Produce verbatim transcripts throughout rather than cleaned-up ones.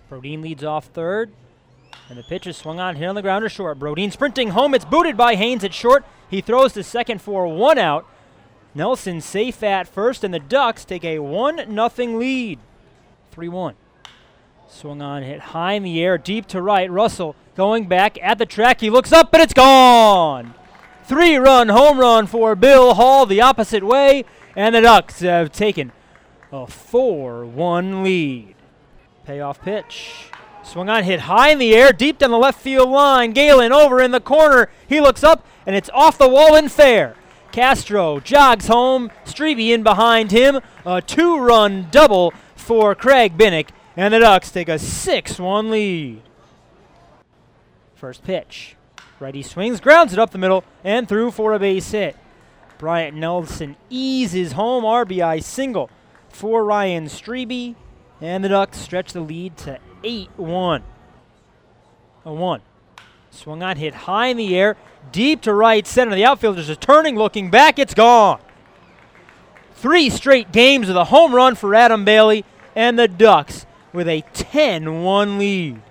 Brodin leads off third. And the pitch is swung on, hit on the ground to short. Brodin sprinting home. It's booted by Haynes at short. He throws to second for one out. Nelson safe at first, and the Ducks take a one nothing lead. three one. Swung on, hit high in the air, deep to right. Russell going back at the track. He looks up, and it's gone. Three-run home run for Bill Hall the opposite way, and the Ducks have taken a four one lead. Payoff pitch. Swung on, hit high in the air, deep down the left field line. Galen over in the corner. He looks up, and it's off the wall and fair. Castro jogs home. Strebe in behind him. A two-run double for Craig Binnick, and the Ducks take a six one lead. First pitch. Righty swings, grounds it up the middle, and through for a base hit. Bryant Nelson eases home, R B I single for Ryan Strebe, and the Ducks stretch the lead to eight one. A one. Swung on, hit high in the air, deep to right center. The outfielders are turning, looking back. It's gone. Three straight games of the home run for Adam Bailey, and the Ducks with a ten one lead.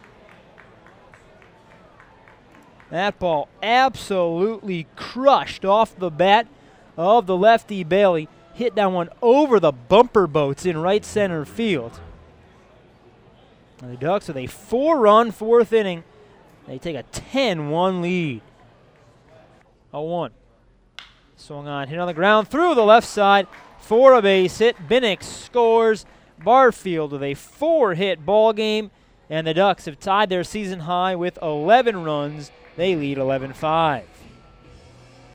That ball absolutely crushed off the bat of the lefty Bailey. Hit that one over the bumper boats in right center field. And the Ducks with a four-run fourth inning. They take a ten one lead. A one. Swung on, hit on the ground through the left side for a base hit. Binnick scores. Barfield with a four-hit ball game. And the Ducks have tied their season high with eleven runs. They lead eleven five.